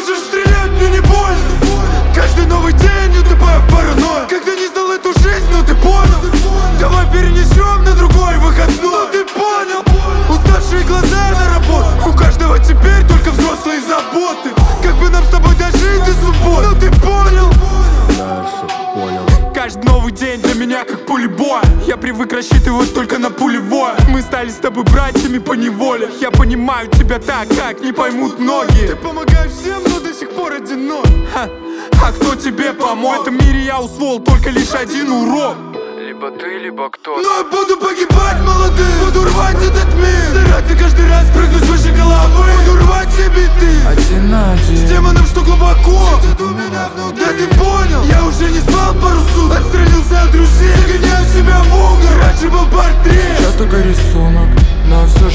Можешь стрелять, мне не больно. Каждый новый день утопаю в паранойю. Когда не знал эту жизнь, ну ты понял. Давай перенесем на другой выходной. Ну ты понял. Уставшие глаза на работу. У каждого теперь только взрослые заботы. Как бы нам с тобой дожить до субботы. Ну ты понял. Да, все понял. Каждый новый день для меня как пулебой. Я привык рассчитывать только на пулевое. Мы стали с тобой братьями по неволе. Я понимаю тебя так, как не поймут многие. Ты помогаешь всем, но до сих пор одинок. А кто тебе помог? В этом мире я усвоил только лишь один урок. Либо ты, либо кто. Но я буду погибать молодым. Буду рвать этот мир. Стараться каждый раз прыгнуть выше головы. Буду рвать все биты. Один на один. С демоном, что глубоко. Да ты понял. Я уже не спал пару суток. Отстранился от друзей. Загоняю себя в угол. Раньше был портрет. Сейчас только рисунок, но все